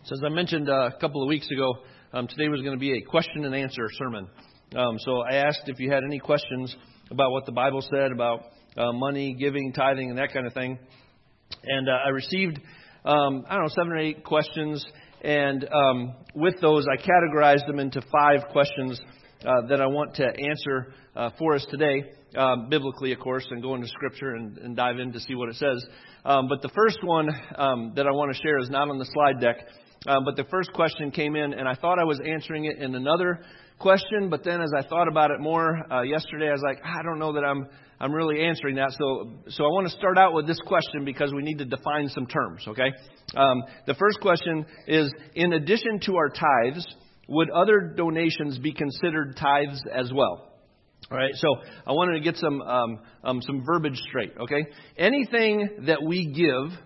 So as I mentioned a couple of weeks ago, today was going to be a question and answer sermon. So I asked if you had any questions about what the Bible said about money, giving, tithing, and that kind of thing. And I received, 7 or 8 questions. And with those, I categorized them into 5 questions that I want to answer for us today, biblically, of course, and go into Scripture and dive in to see what it says. But the first one that I want to share is not on the slide deck. But the first question came in, and I thought I was answering it in another question. But then as I thought about it more yesterday, I was like, I don't know that I'm really answering that. So I want to start out with this question because we need to define some terms, okay? The first question is, in addition to our tithes, would other donations be considered tithes as well? All right, so I wanted to get some verbiage straight, okay? Anything that we give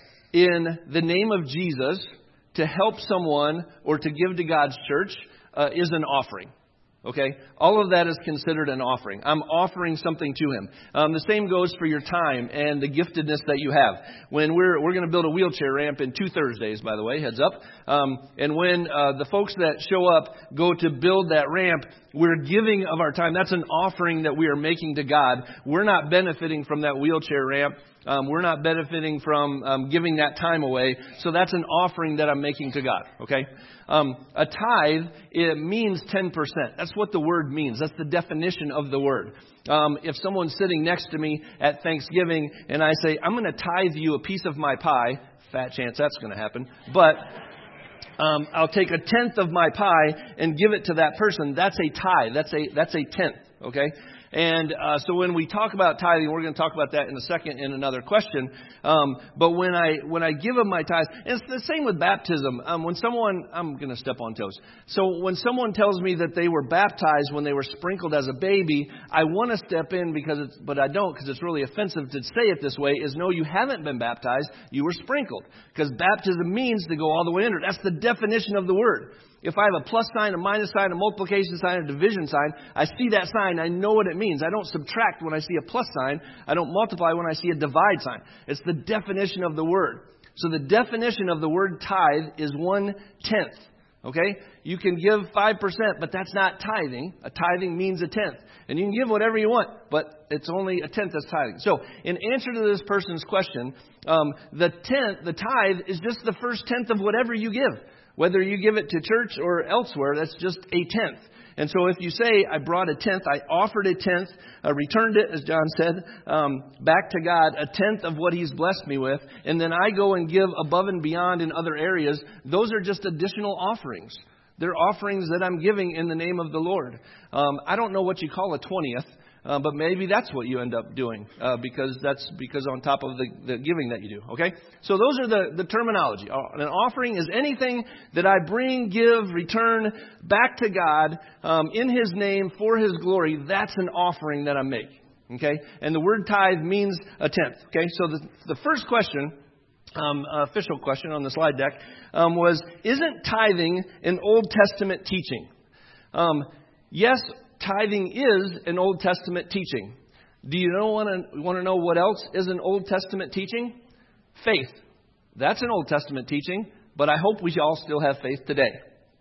in the name of Jesus to help someone or to give to God's church is an offering. Okay? All of that is considered an offering. I'm offering something to Him. The same goes for your time and the giftedness that you have. When we're going to build a wheelchair ramp in 2 Thursdays, by the way, heads up. And when the folks that show up go to build that ramp, we're giving of our time. That's an offering that we are making to God. We're not benefiting from that wheelchair ramp. We're not benefiting from giving that time away. So that's an offering that I'm making to God. Okay? A tithe, it means 10%. That's what the word means. That's the definition of the word. If someone's sitting next to me at Thanksgiving and I say, I'm going to tithe you a piece of my pie, fat chance that's going to happen, but I'll take a tenth of my pie and give it to that person. That's a tithe. That's a tenth. Okay? And so when we talk about tithing, we're going to talk about that in a second in another question. But when I give them my tithes, and it's the same with baptism. When someone, I'm going to step on toes. So when someone tells me that they were baptized when they were sprinkled as a baby, I want to step in but I don't because it's really offensive to say it this way. Is no, you haven't been baptized. You were sprinkled because baptism means to go all the way under. That's the definition of the word. If I have a plus sign, a minus sign, a multiplication sign, a division sign, I see that sign, I know what it means. I don't subtract when I see a plus sign. I don't multiply when I see a divide sign. It's the definition of the word. So the definition of the word tithe is 1/10. Okay? You can give 5%, but that's not tithing. A tithing means a tenth. And you can give whatever you want, but it's only a tenth that's tithing. So in answer to this person's question, the tithe is just the first tenth of whatever you give. Whether you give it to church or elsewhere, that's just a tenth. And so if you say, I brought a tenth, I offered a tenth, I returned it, as John said, back to God, a tenth of what He's blessed me with, and then I go and give above and beyond in other areas, those are just additional offerings. They're offerings that I'm giving in the name of the Lord. I don't know what you call a 20th. But maybe that's what you end up doing because on top of the giving that you do. Okay? So those are the terminology. An offering is anything that I bring, give, return back to God in His name for His glory. That's an offering that I'm making. Okay? And the word tithe means a tenth. Okay? So the first question, official question on the slide deck, was, isn't tithing an Old Testament teaching? Yes, tithing is an Old Testament teaching. Do you want to know what else is an Old Testament teaching? Faith. That's an Old Testament teaching, but I hope we all still have faith today.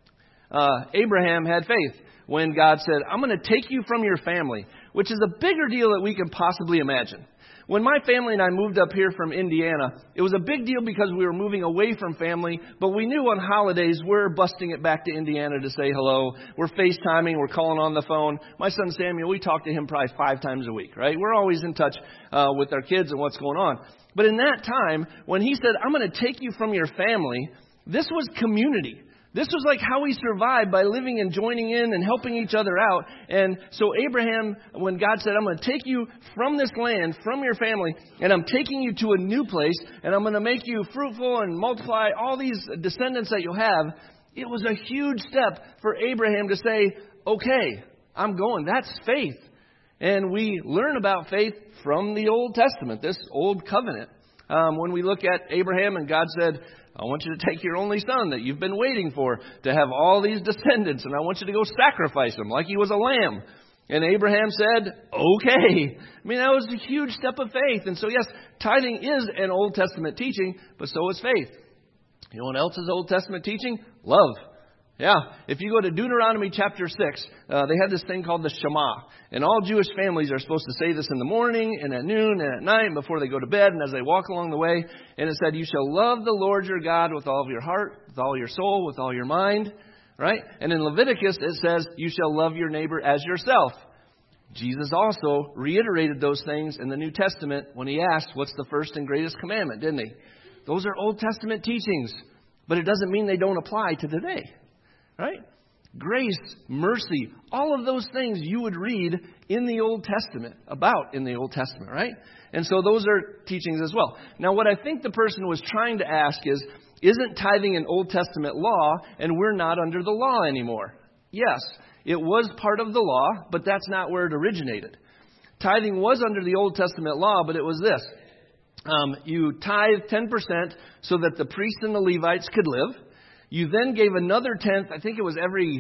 Abraham had faith when God said, I'm going to take you from your family, which is a bigger deal that we can possibly imagine. When my family and I moved up here from Indiana, it was a big deal because we were moving away from family, but we knew on holidays we're busting it back to Indiana to say hello. We're FaceTiming, we're calling on the phone. My son Samuel, we talk to him probably 5 times a week, right? We're always in touch with our kids and what's going on. But in that time, when he said, I'm going to take you from your family, this was community. This was like how we survived, by living and joining in and helping each other out. And so Abraham, when God said, I'm going to take you from this land, from your family, and I'm taking you to a new place, and I'm going to make you fruitful and multiply all these descendants that you'll have, it was a huge step for Abraham to say, okay, I'm going. That's faith. And we learn about faith from the Old Testament, this old covenant. When we look at Abraham and God said, I want you to take your only son that you've been waiting for to have all these descendants, and I want you to go sacrifice him like he was a lamb. And Abraham said, okay. I mean, that was a huge step of faith. And so, yes, tithing is an Old Testament teaching, but so is faith. You know what else is Old Testament teaching? Love. Yeah. If you go to Deuteronomy chapter 6, they have this thing called the Shema. And all Jewish families are supposed to say this in the morning and at noon and at night before they go to bed and as they walk along the way. And it said, you shall love the Lord your God with all of your heart, with all your soul, with all your mind. Right? And in Leviticus, it says, you shall love your neighbor as yourself. Jesus also reiterated those things in the New Testament when he asked, what's the first and greatest commandment, didn't he? Those are Old Testament teachings, but it doesn't mean they don't apply to today. Right? Grace, mercy, all of those things you would read in the Old Testament, about in the Old Testament, right? And so those are teachings as well. Now, what I think the person was trying to ask is, isn't tithing an Old Testament law and we're not under the law anymore? Yes, it was part of the law, but that's not where it originated. Tithing was under the Old Testament law, but it was this. You tithe 10% so that the priests and the Levites could live. You then gave another tenth, I think it was every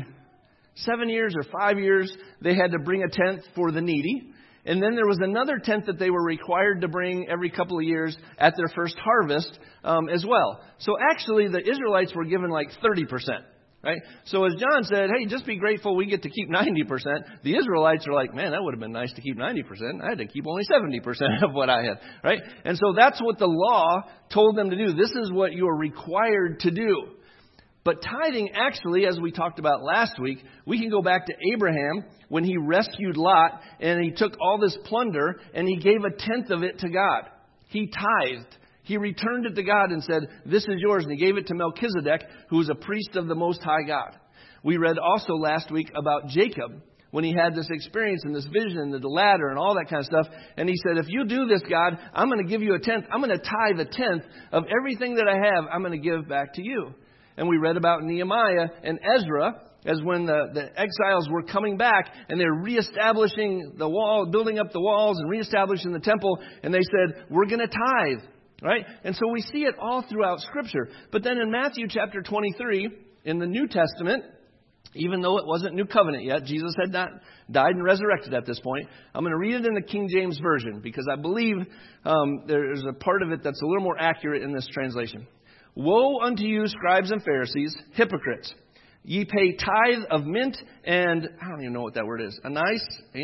7 years or 5 years, they had to bring a tenth for the needy. And then there was another tenth that they were required to bring every couple of years at their first harvest as well. So actually the Israelites were given like 30%. Right? So as John said, hey, just be grateful we get to keep 90%. The Israelites are like, man, that would have been nice to keep 90%. I had to keep only 70% of what I had. Right? And so that's what the law told them to do. This is what you are required to do. But tithing, actually, as we talked about last week, we can go back to Abraham when he rescued Lot and he took all this plunder and he gave a tenth of it to God. He tithed. He returned it to God and said, this is yours. And he gave it to Melchizedek, who was a priest of the Most High God. We read also last week about Jacob when he had this experience and this vision and the ladder and all that kind of stuff. And he said, if you do this, God, I'm going to give you a tenth. I'm going to tithe a tenth of everything that I have. I'm going to give back to you. And we read about Nehemiah and Ezra as when the exiles were coming back and they're reestablishing the wall, building up the walls and reestablishing the temple. And they said, we're going to tithe. Right? And so we see it all throughout Scripture. But then in Matthew chapter 23, in the New Testament, even though it wasn't New Covenant yet, Jesus had not died and resurrected at this point. I'm going to read it in the King James Version because I believe there's a part of it that's a little more accurate in this translation. Woe unto you, scribes and Pharisees, hypocrites! Ye pay tithe of mint and, I don't even know what that word is, anise,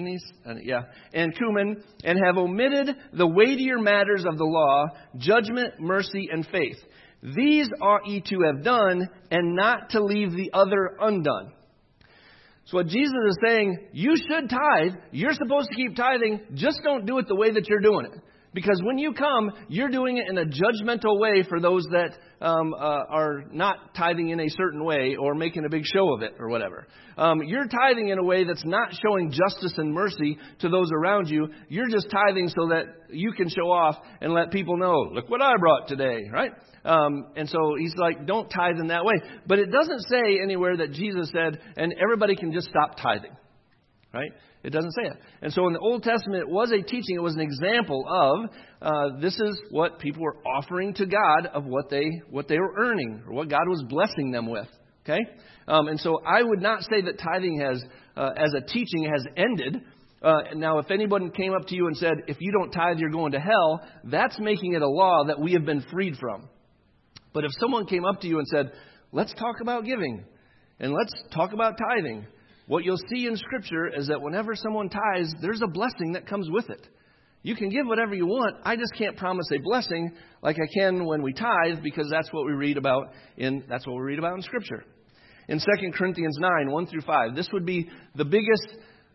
and cumin, and have omitted the weightier matters of the law, judgment, mercy, and faith. These ought ye to have done, and not to leave the other undone. So what Jesus is saying, you should tithe, you're supposed to keep tithing, just don't do it the way that you're doing it. Because when you come, you're doing it in a judgmental way for those that are not tithing in a certain way or making a big show of it or whatever. You're tithing in a way that's not showing justice and mercy to those around you. You're just tithing so that you can show off and let people know, look what I brought today, right? And so he's like, don't tithe in that way. But it doesn't say anywhere that Jesus said, and everybody can just stop tithing, right? It doesn't say it. And so in the Old Testament, it was a teaching. It was an example of this is what people were offering to God of what they were earning or what God was blessing them with. Okay? And so I would not say that tithing has, as a teaching, has ended. Now, if anyone came up to you and said, if you don't tithe, you're going to hell, that's making it a law that we have been freed from. But if someone came up to you and said, let's talk about giving and let's talk about tithing, what you'll see in Scripture is that whenever someone tithes, there's a blessing that comes with it. You can give whatever you want. I just can't promise a blessing like I can when we tithe because that's what we read about in Scripture. In 2 Corinthians 9, 1 through 5, this would be the biggest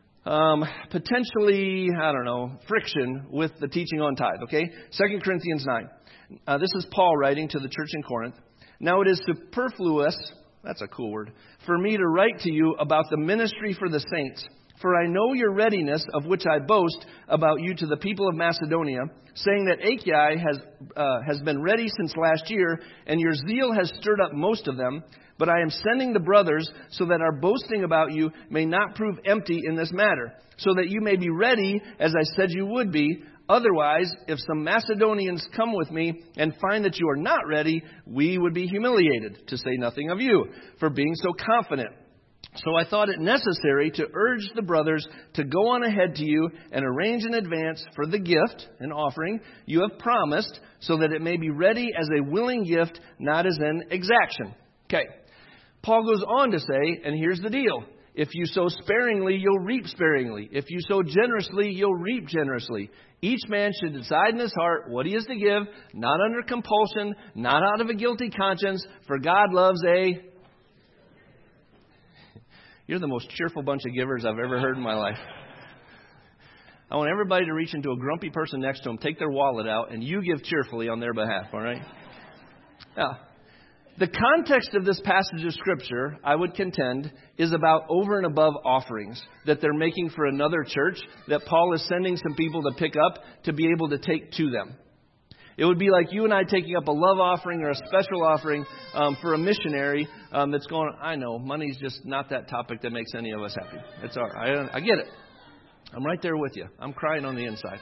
potentially, friction with the teaching on tithe. Okay? 2 Corinthians 9. This is Paul writing to the church in Corinth. Now it is superfluous. That's a cool word. For me to write to you about the ministry for the saints. For I know your readiness, of which I boast about you to the people of Macedonia, saying that Achaia has been ready since last year, and your zeal has stirred up most of them. But I am sending the brothers so that our boasting about you may not prove empty in this matter, so that you may be ready, as I said you would be. Otherwise, if some Macedonians come with me and find that you are not ready, we would be humiliated, to say nothing of you, for being so confident. So I thought it necessary to urge the brothers to go on ahead to you and arrange in advance for the gift, an offering, you have promised, so that it may be ready as a willing gift, not as an exaction. Okay. Paul goes on to say, and here's the deal. If you sow sparingly, you'll reap sparingly. If you sow generously, you'll reap generously. Each man should decide in his heart what he is to give, not under compulsion, not out of a guilty conscience, for God loves a... You're the most cheerful bunch of givers I've ever heard in my life. I want everybody to reach into a grumpy person next to them, take their wallet out, and you give cheerfully on their behalf, all right? Now, the context of this passage of Scripture, I would contend, is about over and above offerings that they're making for another church that Paul is sending some people to pick up to be able to take to them. It would be like you and I taking up a love offering or a special offering for a missionary that's going, I know, money's just not that topic that makes any of us happy. It's all right. I get it. I'm right there with you. I'm crying on the inside.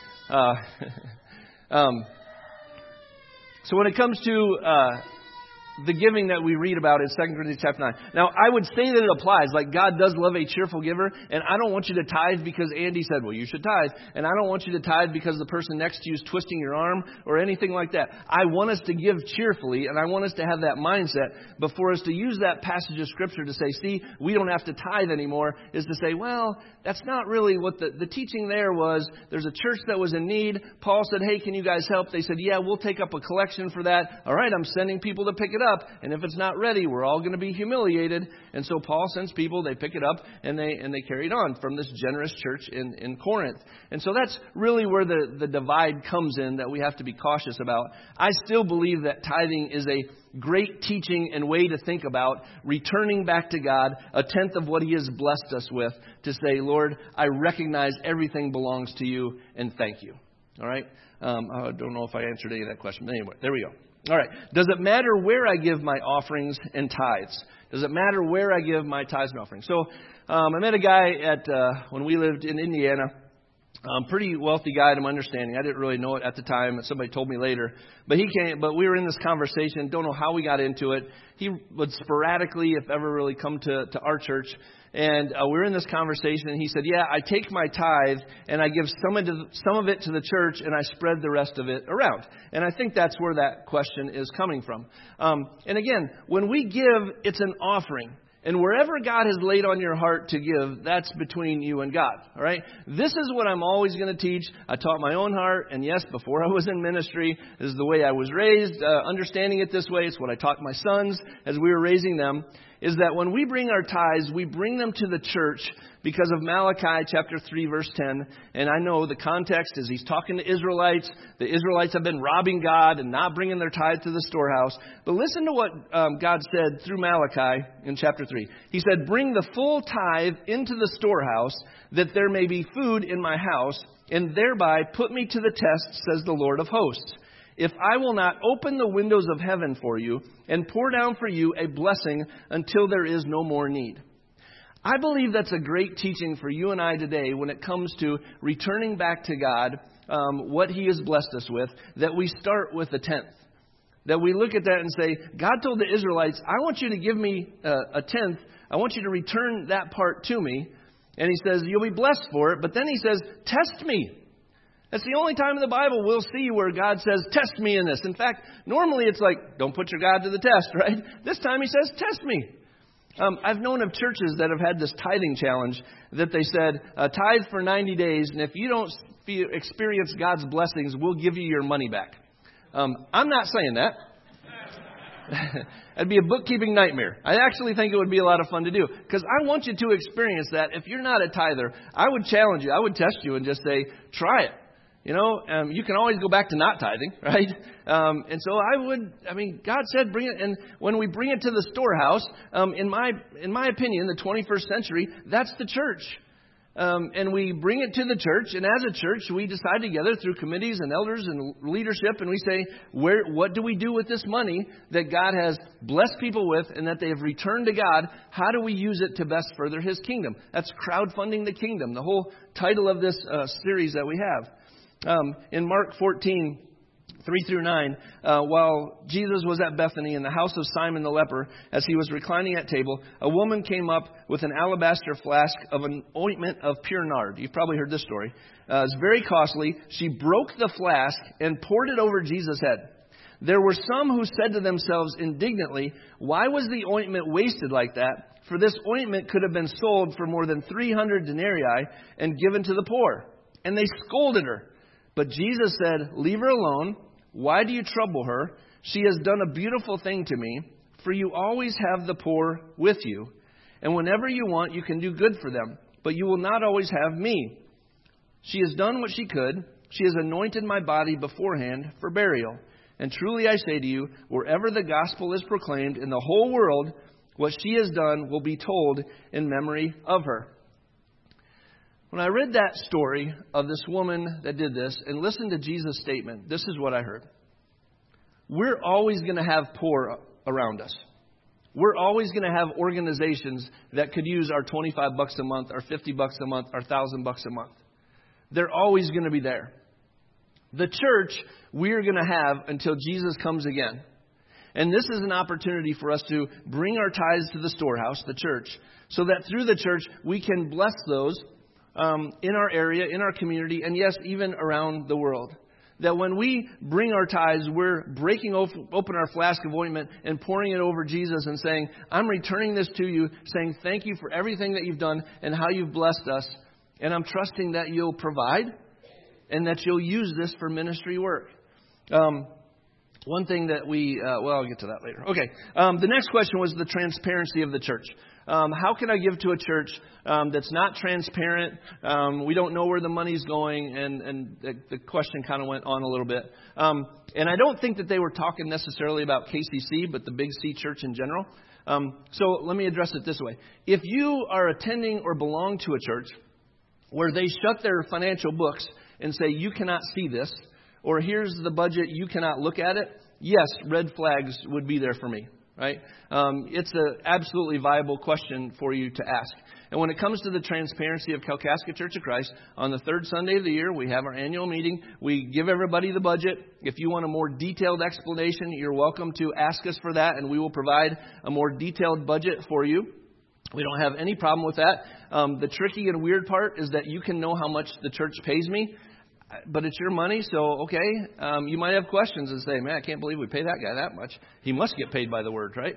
So when it comes to the giving that we read about in 2 Corinthians chapter 9. Now, I would say that it applies. Like, God does love a cheerful giver, and I don't want you to tithe because Andy said, well, you should tithe. And I don't want you to tithe because the person next to you is twisting your arm or anything like that. I want us to give cheerfully, and I want us to have that mindset. But for us to use that passage of Scripture to say, see, we don't have to tithe anymore, is to say, well, that's not really what the teaching there was. There's a church that was in need. Paul said, hey, can you guys help? They said, yeah, we'll take up a collection for that. All right, I'm sending people to pick it up, and if it's not ready, we're all going to be humiliated. And so Paul sends people, they pick it up, and they carry it on from this generous church in Corinth. And so that's really where the divide comes in that we have to be cautious about. I still believe that tithing is a great teaching and way to think about returning back to God a tenth of what He has blessed us with, to say, Lord, I recognize everything belongs to you, and thank you. All right? I don't know if I answered any of that question, but anyway, there we go. All right. Does it matter where I give my offerings and tithes? Does it matter where I give my tithes and offerings? So I met a guy when we lived in Indiana. Pretty wealthy guy to my understanding. I didn't really know it at the time. Somebody told me later. But he came. But we were in this conversation. Don't know how we got into it. He would sporadically, if ever, really come to our church. And we were in this conversation. And he said, yeah, I take my tithe and I give some of it to the church and I spread the rest of it around. And I think that's where that question is coming from. And again, when we give, it's an offering. And wherever God has laid on your heart to give, that's between you and God. All right? This is what I'm always going to teach. I taught my own heart. And yes, before I was in ministry, this is the way I was raised. Understanding it this way, it's what I taught my sons as we were raising them, is that when we bring our tithes, we bring them to the church because of Malachi chapter 3, verse 10. And I know the context is he's talking to Israelites. The Israelites have been robbing God and not bringing their tithe to the storehouse. But listen to what God said through Malachi in chapter 3. He said, bring the full tithe into the storehouse, that there may be food in my house, and thereby put me to the test, says the Lord of hosts. If I will not open the windows of heaven for you and pour down for you a blessing until there is no more need. I believe that's a great teaching for you and I today when it comes to returning back to God what He has blessed us with, that we start with a tenth. That we look at that and say, God told the Israelites, I want you to give me a tenth. I want you to return that part to me. And He says, you'll be blessed for it. But then He says, test me. That's the only time in the Bible we'll see where God says, test me in this. In fact, normally it's like, don't put your God to the test, right? This time He says, test me. I've known of churches that have had this tithing challenge that they said, tithe for 90 days, and if you don't experience God's blessings, we'll give you your money back. I'm not saying that. That'd be a bookkeeping nightmare. I actually think it would be a lot of fun to do, because I want you to experience that. If you're not a tither, I would challenge you. I would test you and just say, try it. You know, you can always go back to not tithing, right? And so God said, bring it. And when we bring it to the storehouse, in my opinion, the 21st century, that's the church. And we bring it to the church. And as a church, we decide together through committees and elders and leadership. And we say, what do we do with this money that God has blessed people with and that they have returned to God? How do we use it to best further His kingdom? That's crowdfunding the kingdom, the whole title of this series that we have. In Mark 14, 3-9, while Jesus was at Bethany in the house of Simon the leper, as he was reclining at table, a woman came up with an alabaster flask of an ointment of pure nard. You've probably heard this story. It's very costly. She broke the flask and poured it over Jesus' head. There were some who said to themselves indignantly, "Why was the ointment wasted like that? For this ointment could have been sold for more than 300 denarii and given to the poor." And they scolded her. But Jesus said, "Leave her alone. Why do you trouble her? She has done a beautiful thing to me, for you always have the poor with you. And whenever you want, you can do good for them, but you will not always have me. She has done what she could. She has anointed my body beforehand for burial. And truly I say to you, wherever the gospel is proclaimed in the whole world, what she has done will be told in memory of her." When I read that story of this woman that did this and listened to Jesus' statement, this is what I heard. We're always going to have poor around us. We're always going to have organizations that could use our $25 a month, our $50 a month, our $1,000 a month. They're always going to be there. The church we're going to have until Jesus comes again. And this is an opportunity for us to bring our tithes to the storehouse, the church, so that through the church we can bless those in our area, in our community, and yes, even around the world. That when we bring our tithes, we're breaking open our flask of ointment and pouring it over Jesus and saying, "I'm returning this to you, saying thank you for everything that you've done and how you've blessed us. And I'm trusting that you'll provide and that you'll use this for ministry work." One thing that I'll get to that later. Okay. The next question was the transparency of the church. How can I give to a church that's not transparent? We don't know where the money's going, and the question kind of went on a little bit. And I don't think that they were talking necessarily about KCC, but the Big C Church in general. So let me address it this way. If you are attending or belong to a church where they shut their financial books and say, "You cannot see this," or "Here's the budget, you cannot look at it," yes, red flags would be there for me, right? It's an absolutely viable question for you to ask. And when it comes to the transparency of Kalkaska Church of Christ, on the third Sunday of the year, we have our annual meeting. We give everybody the budget. If you want a more detailed explanation, you're welcome to ask us for that, and we will provide a more detailed budget for you. We don't have any problem with that. The tricky and weird part is that you can know how much the church pays me, but it's your money, so okay. You might have questions and say, "Man, I can't believe we pay that guy that much. He must get paid by the word," right?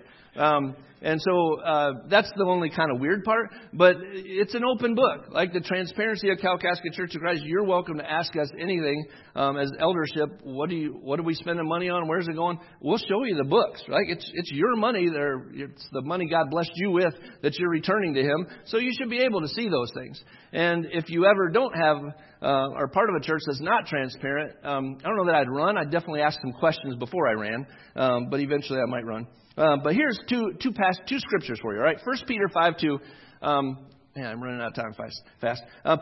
And so that's the only kind of weird part. But it's an open book. Like the transparency of Kalkaska Church of Christ, you're welcome to ask us anything as eldership. What are we spending money on? Where's it going? We'll show you the books, right? It's your money. It's the money God blessed you with that you're returning to Him. So you should be able to see those things. And if you ever don't have are part of a church that's not transparent, I don't know that I'd run. I'd definitely ask some questions before I ran, but eventually I might run. But here's two scriptures for you, all right? 1 Peter 5:2. I'm running out of time fast.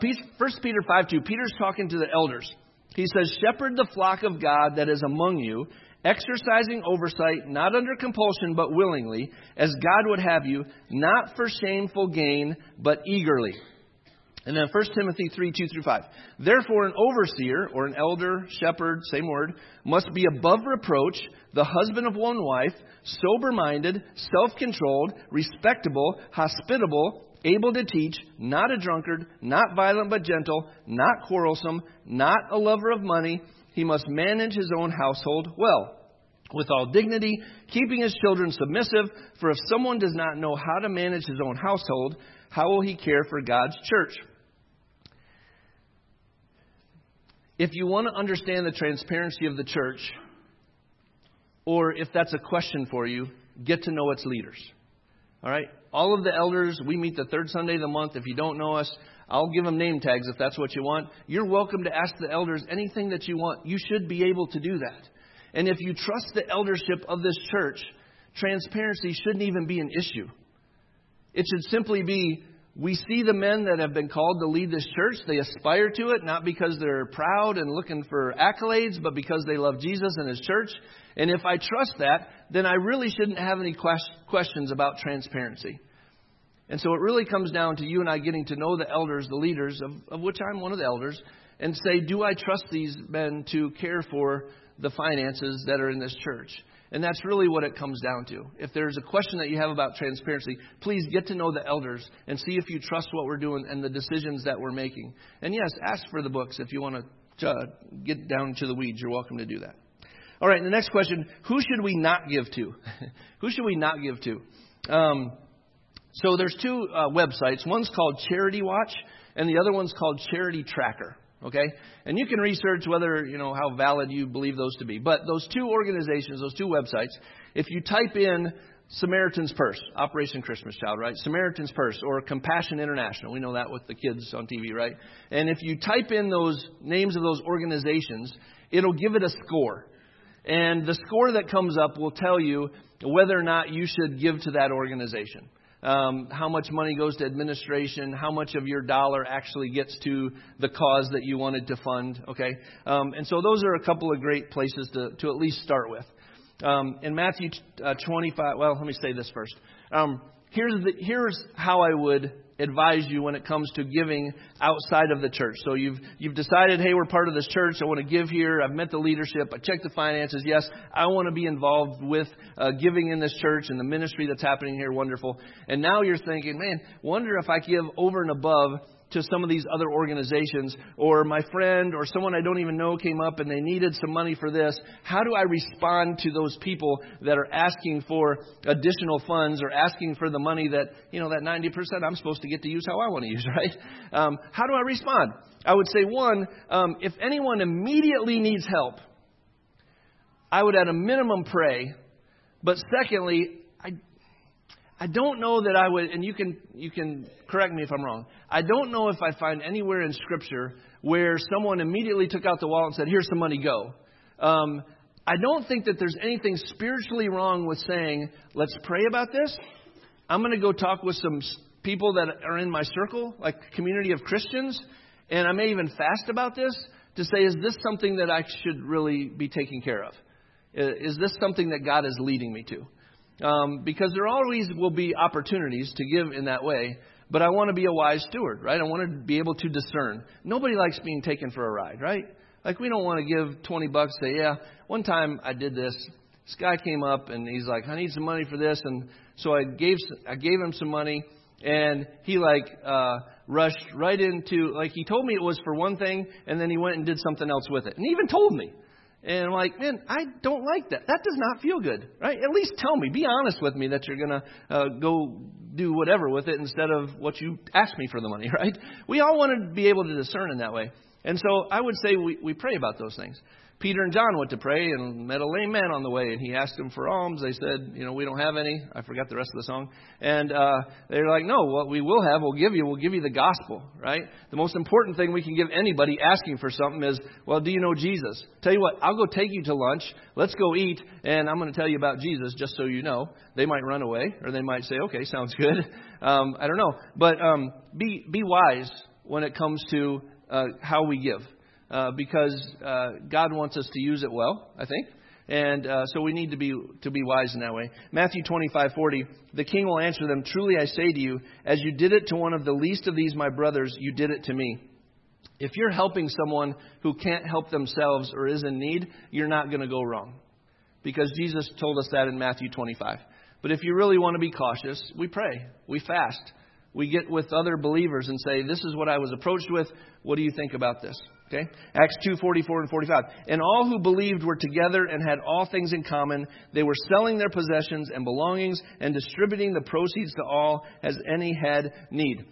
1 Peter 5:2. Peter's talking to the elders. He says, "Shepherd the flock of God that is among you, exercising oversight, not under compulsion, but willingly, as God would have you, not for shameful gain, but eagerly." And then 1 Timothy 3:2-5. "Therefore an overseer," or an elder, shepherd, same word, "must be above reproach, the husband of one wife, sober-minded, self-controlled, respectable, hospitable, able to teach, not a drunkard, not violent but gentle, not quarrelsome, not a lover of money. He must manage his own household well, with all dignity, keeping his children submissive. For if someone does not know how to manage his own household, how will he care for God's church?" If you want to understand the transparency of the church, or if that's a question for you, get to know its leaders. All right? All of the elders, we meet the third Sunday of the month. If you don't know us, I'll give them name tags if that's what you want. You're welcome to ask the elders anything that you want. You should be able to do that. And if you trust the eldership of this church, transparency shouldn't even be an issue. It should simply be, we see the men that have been called to lead this church. They aspire to it, not because they're proud and looking for accolades, but because they love Jesus and His church. And if I trust that, then I really shouldn't have any questions about transparency. And so it really comes down to you and I getting to know the elders, the leaders, of which I'm one of the elders, and say, do I trust these men to care for the finances that are in this church. And that's really what it comes down to. If there's a question that you have about transparency, please get to know the elders and see if you trust what we're doing and the decisions that we're making. And yes, ask for the books if you want to get down to the weeds. You're welcome to do that. All right, and the next question, who should we not give to? Who should we not give to? So there's two websites. One's called Charity Watch, and the other one's called Charity Tracker. Okay? And you can research whether, how valid you believe those to be. But those two organizations, those two websites, if you type in Samaritan's Purse, Operation Christmas Child, right? Samaritan's Purse or Compassion International. We know that with the kids on TV, right? And if you type in those names of those organizations, it'll give it a score. And the score that comes up will tell you whether or not you should give to that organization. How much money goes to administration, how much of your dollar actually gets to the cause that you wanted to fund, okay? And so those are a couple of great places to at least start with. In Matthew 25, well, let me say this first. Here's how I would advise you when it comes to giving outside of the church. So you've decided, hey, we're part of this church. I want to give here. I've met the leadership. I checked the finances. Yes, I want to be involved with giving in this church and the ministry that's happening here. Wonderful. And now you're thinking, man, wonder if I give over and above to some of these other organizations, or my friend or someone I don't even know came up and they needed some money for this. How do I respond to those people that are asking for additional funds or asking for the money that, that 90% I'm supposed to get to use how I want to use, right? How do I respond? I would say, one, if anyone immediately needs help, I would at a minimum pray. But secondly, I don't know that I would, and you can correct me if I'm wrong. I don't know if I find anywhere in Scripture where someone immediately took out the wallet and said, here's some money, go. I don't think that there's anything spiritually wrong with saying, let's pray about this. I'm going to go talk with some people that are in my circle, like a community of Christians, and I may even fast about this to say, is this something that I should really be taking care of? Is this something that God is leading me to? Because there always will be opportunities to give in that way, but I want to be a wise steward, right? I want to be able to discern. Nobody likes being taken for a ride, right? Like, we don't want to give $20, say, yeah, one time I did this. This guy came up and he's like, I need some money for this. And so I gave him some money, and he rushed right into, he told me it was for one thing, and then he went and did something else with it. And he even told me. And I'm like, man, I don't like that. That does not feel good, right? At least tell me. Be honest with me that you're going to go do whatever with it instead of what you asked me for the money, right? We all want to be able to discern in that way. And so I would say we pray about those things. Peter and John went to pray and met a lame man on the way, and he asked them for alms. They said, we don't have any. I forgot the rest of the song. And they're like, no, what we will have, we'll give you the gospel, right? The most important thing we can give anybody asking for something is, well, do you know Jesus? Tell you what, I'll go take you to lunch. Let's go eat, and I'm going to tell you about Jesus just so you know. They might run away, or they might say, okay, sounds good. I don't know. But be wise when it comes to how we give. Because God wants us to use it well, I think. And so we need to be wise in that way. Matthew 25:40, the king will answer them, truly I say to you, as you did it to one of the least of these my brothers, you did it to me. If you're helping someone who can't help themselves or is in need, you're not going to go wrong. Because Jesus told us that in Matthew 25. But if you really want to be cautious, we pray, we fast. We get with other believers and say, this is what I was approached with. What do you think about this? Okay. Acts 2:44 and 45. And all who believed were together and had all things in common. They were selling their possessions and belongings and distributing the proceeds to all as any had need.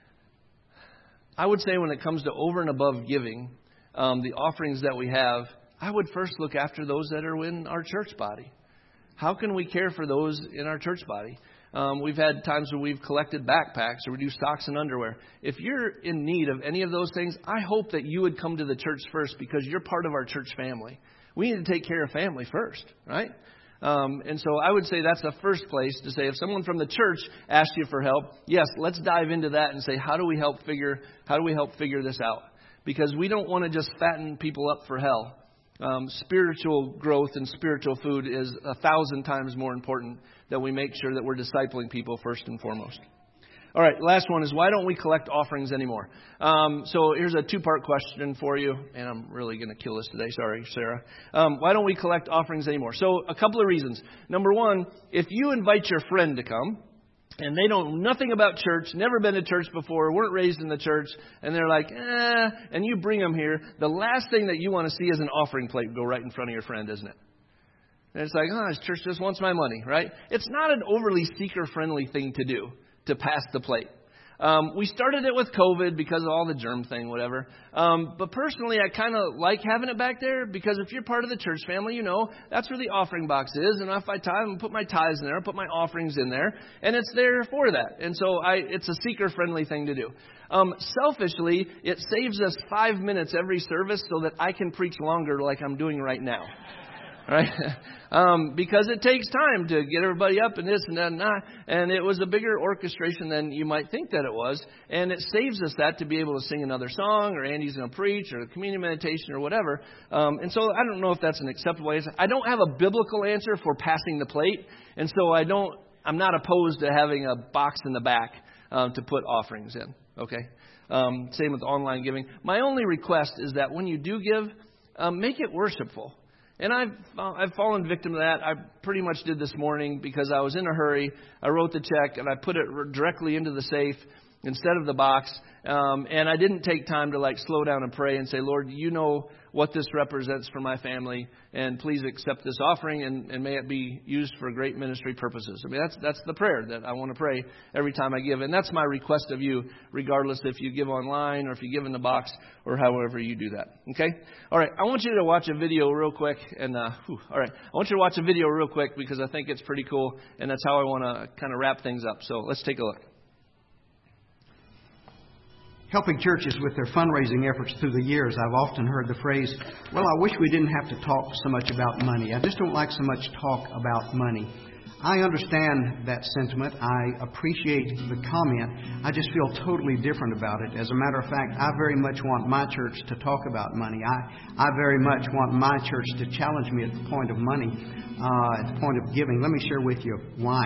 I would say when it comes to over and above giving, the offerings that we have, I would first look after those that are in our church body. How can we care for those in our church body? We've had times where we've collected backpacks or we do socks and underwear. If you're in need of any of those things, I hope that you would come to the church first because you're part of our church family. We need to take care of family first, right? And so I would say that's the first place to say if someone from the church asks you for help, yes, let's dive into that and say how do we help figure this out? Because we don't want to just fatten people up for hell. Spiritual growth and spiritual food is 1,000 times more important that we make sure that we're discipling people first and foremost. All right, last one is, why don't we collect offerings anymore? So here's a two-part question for you, and I'm really going to kill this today. Sorry, Sarah. Why don't we collect offerings anymore? So a couple of reasons. Number one, if you invite your friend to come, and they don't know nothing about church, never been to church before, weren't raised in the church, and they're like, and you bring them here, the last thing that you want to see is an offering plate go right in front of your friend, isn't it? And it's like, this church just wants my money, right? It's not an overly seeker-friendly thing to do, to pass the plate. We started it with COVID because of all the germ thing, whatever. But personally, I kind of like having it back there because if you're part of the church family, you know that's where the offering box is. And if I tithe, I put my tithes in there, I put my offerings in there, and it's there for that. And so it's a seeker-friendly thing to do. Selfishly, it saves us 5 minutes every service so that I can preach longer like I'm doing right now. Right? Because it takes time to get everybody up and this and that and that. And it was a bigger orchestration than you might think that it was. And it saves us that to be able to sing another song, or Andy's going to preach, or communion meditation, or whatever. And so I don't know if that's an acceptable answer. I don't have a biblical answer for passing the plate. And so I'm not opposed to having a box in the back to put offerings in. Okay? Same with online giving. My only request is that when you do give, make it worshipful. And I've fallen victim to that. I pretty much did this morning because I was in a hurry. I wrote the check and I put it directly into the safe instead of the box. And I didn't take time to slow down and pray and say, Lord, you know what this represents for my family, and please accept this offering and may it be used for great ministry purposes. I mean, that's the prayer that I want to pray every time I give. And that's my request of you, regardless if you give online or if you give in the box or however you do that. Okay? All right. I want you to watch a video real quick. And all right. I want you to watch a video real quick because I think it's pretty cool. And that's how I want to kind of wrap things up. So let's take a look. Helping churches with their fundraising efforts through the years, I've often heard the phrase, well, I wish we didn't have to talk so much about money. I just don't like so much talk about money. I understand that sentiment. I appreciate the comment. I just feel totally different about it. As a matter of fact, I very much want my church to talk about money. I very much want my church to challenge me at the point of money, at the point of giving. Let me share with you why.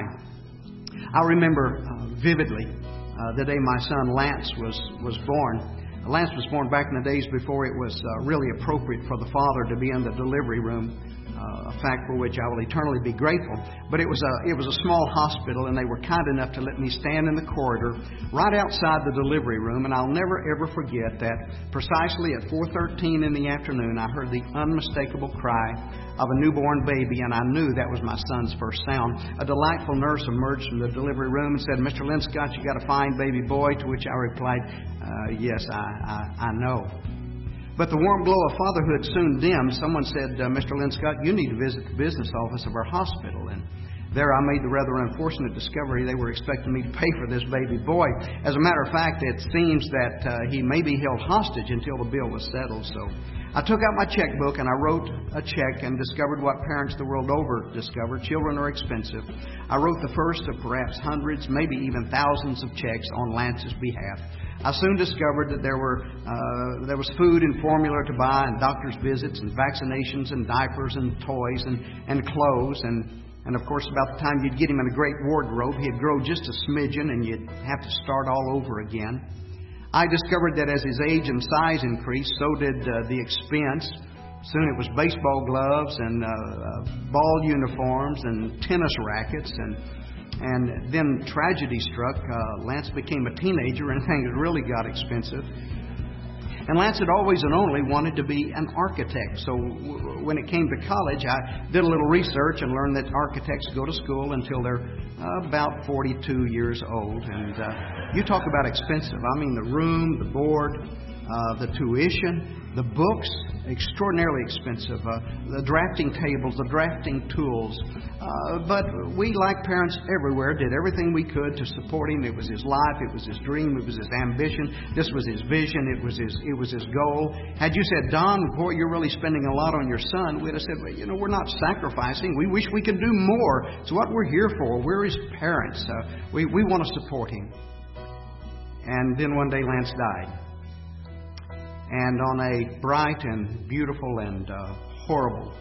I remember vividly the day my son Lance was born. Lance was born back in the days before it was really appropriate for the father to be in the delivery room, a fact for which I will eternally be grateful. But it was a small hospital, and they were kind enough to let me stand in the corridor right outside the delivery room. And I'll never ever forget that precisely at 4:13 in the afternoon, I heard the unmistakable cry of a newborn baby, and I knew that was my son's first sound. A delightful nurse emerged from the delivery room and said, "Mr. Linscott, you got a fine baby boy," to which I replied, "Yes, I know." But the warm glow of fatherhood soon dimmed. Someone said, "Mr. Linscott, you need to visit the business office of our hospital." And there I made the rather unfortunate discovery they were expecting me to pay for this baby boy. As a matter of fact, it seems that he may be held hostage until the bill was settled. So I took out my checkbook and I wrote a check and discovered what parents the world over discover. Children are expensive. I wrote the first of perhaps hundreds, maybe even thousands of checks on Lance's behalf. I soon discovered that there was food and formula to buy, and doctor's visits, and vaccinations, and diapers, and toys, and clothes, and of course, about the time you'd get him in a great wardrobe, he'd grow just a smidgen, and you'd have to start all over again. I discovered that as his age and size increased, so did the expense. Soon it was baseball gloves and ball uniforms and tennis rackets, and then tragedy struck. Lance became a teenager and things really got expensive. And Lance had always and only wanted to be an architect. So when it came to college, I did a little research and learned that architects go to school until they're about 42 years old. And you talk about expensive. I mean, the room, the board, the tuition, the books, extraordinarily expensive. The drafting tables, the drafting tools. But we, like parents everywhere, did everything we could to support him. It was his life. It was his dream. It was his ambition. This was his vision. It was his goal. Had you said, "Don, boy, you're really spending a lot on your son," we'd have said, "Well, you know, we're not sacrificing. We wish we could do more. It's what we're here for. We're his parents. We want to support him." And then one day Lance died. And on a bright and beautiful and horrible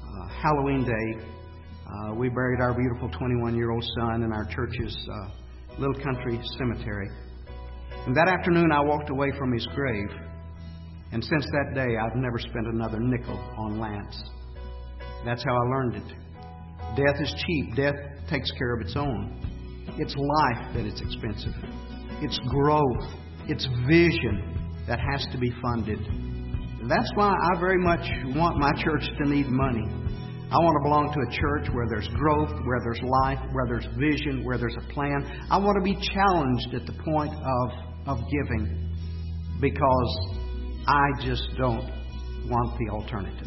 Halloween day, we buried our beautiful 21-year-old son in our church's little country cemetery. And that afternoon I walked away from his grave. And since that day, I've never spent another nickel on Lance. That's how I learned it. Death is cheap. Death takes care of its own. It's life that it's expensive. It's growth. It's vision that has to be funded. That's why I very much want my church to need money. I want to belong to a church where there's growth, where there's life, where there's vision, where there's a plan. I want to be challenged at the point of giving, because I just don't want the alternative.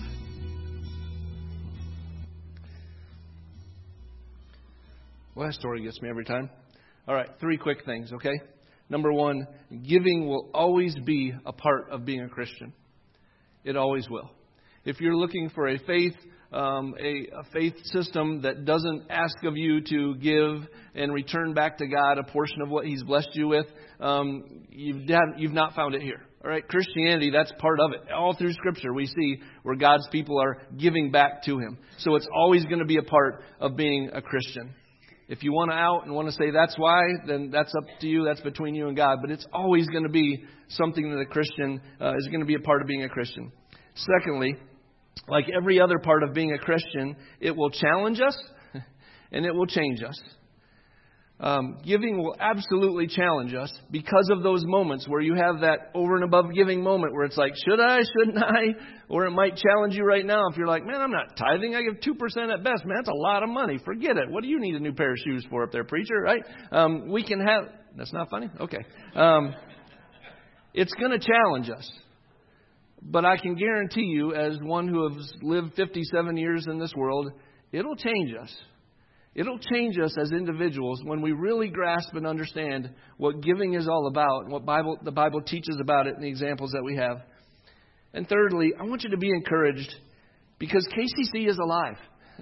Well, that story gets me every time. All right, 3 quick things, okay? Number 1, giving will always be a part of being a Christian. It always will. If you're looking for a faith system that doesn't ask of you to give and return back to God a portion of what He's blessed you with, you've not found it here. All right, Christianity, that's part of it. All through Scripture, we see where God's people are giving back to Him. So it's always going to be a part of being a Christian. If you want to out and want to say that's why, then that's up to you. That's between you and God. But it's always going to be something that a Christian is going to be a part of being a Christian. Secondly, like every other part of being a Christian, it will challenge us and it will change us. Giving will absolutely challenge us because of those moments where you have that over and above giving moment where it's like, should I, shouldn't I? Or it might challenge you right now if you're like, man, I'm not tithing. I give 2% at best. Man, that's a lot of money. Forget it. What do you need a new pair of shoes for up there, preacher, right? We can have... That's not funny? Okay. It's going to challenge us. But I can guarantee you, as one who has lived 57 years in this world, it'll change us. It'll change us as individuals when we really grasp and understand what giving is all about and what the Bible teaches about it and the examples that we have. And thirdly, I want you to be encouraged because KCC is alive.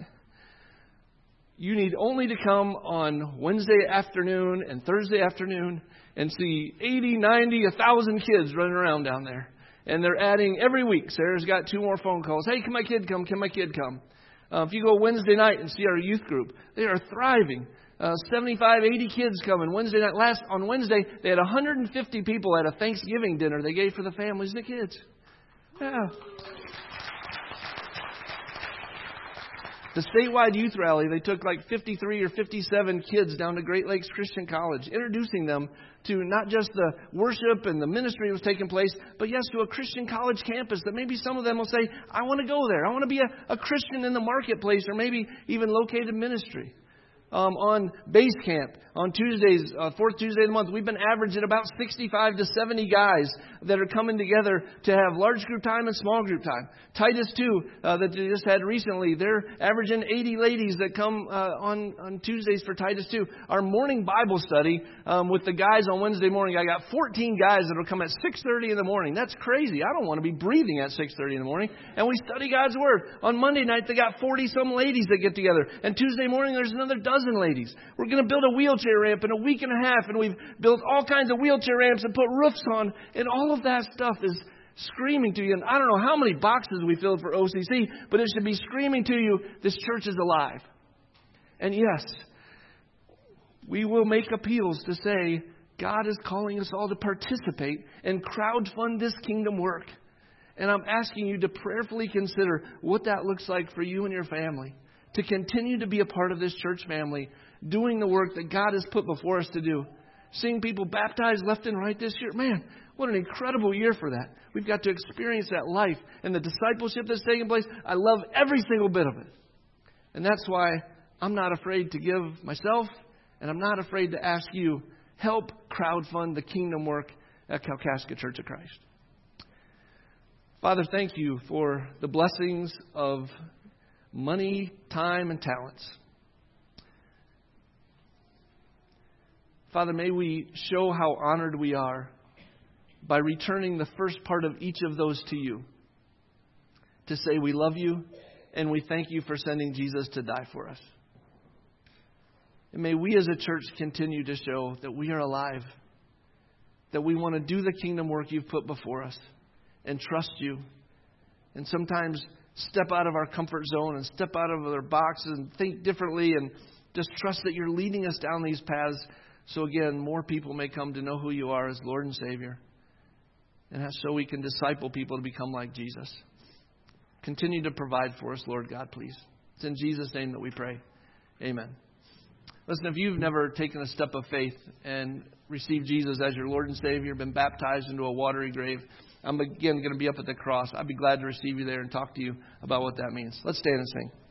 You need only to come on Wednesday afternoon and Thursday afternoon and see 80, 90, 1,000 kids running around down there. And they're adding every week. Sarah's got 2 more phone calls. Hey, can my kid come? Can my kid come? If you go Wednesday night and see our youth group, they are thriving. 75, 80 kids coming Wednesday night. On Wednesday, they had 150 people at a Thanksgiving dinner they gave for the families and the kids. Yeah. The statewide youth rally, they took like 53 or 57 kids down to Great Lakes Christian College, introducing them to not just the worship and the ministry that was taking place, but yes, to a Christian college campus that maybe some of them will say, I want to go there. I want to be a Christian in the marketplace or maybe even located ministry. On Base Camp, on Tuesdays, 4th Tuesday of the month, we've been averaging about 65 to 70 guys that are coming together to have large group time and small group time. Titus 2, that they just had recently, they're averaging 80 ladies that come on Tuesdays for Titus 2. Our morning Bible study with the guys on Wednesday morning, I got 14 guys that will come at 6:30 in the morning. That's crazy. I don't want to be breathing at 6:30 in the morning. And we study God's Word. On Monday night, they got 40-some ladies that get together. And Tuesday morning, there's another dozen ladies. We're going to build a wheelchair ramp in a week and a half, and we've built all kinds of wheelchair ramps and put roofs on, and all of that stuff is screaming to you. And I don't know how many boxes we filled for OCC, but it should be screaming to you, this church is alive. And yes, we will make appeals to say, God is calling us all to participate and crowdfund this kingdom work. And I'm asking you to prayerfully consider what that looks like for you and your family, to continue to be a part of this church family, doing the work that God has put before us to do. Seeing people baptized left and right this year. Man, what an incredible year for that. We've got to experience that life and the discipleship that's taking place. I love every single bit of it. And that's why I'm not afraid to give myself, and I'm not afraid to ask you, help crowdfund the kingdom work at Kalkaska Church of Christ. Father, thank you for the blessings of money, time, and talents. Father, may we show how honored we are by returning the first part of each of those to you. To say we love you and we thank you for sending Jesus to die for us. And may we as a church continue to show that we are alive. That we want to do the kingdom work you've put before us. And trust you. And sometimes step out of our comfort zone and step out of our boxes and think differently and just trust that you're leading us down these paths So again, more people may come to know who you are as Lord and Savior. And so we can disciple people to become like Jesus. Continue to provide for us, Lord God, please. It's in Jesus' name that we pray. Amen. Listen, if you've never taken a step of faith and received Jesus as your Lord and Savior, been baptized into a watery grave, I'm again going to be up at the cross. I'd be glad to receive you there and talk to you about what that means. Let's stand and sing.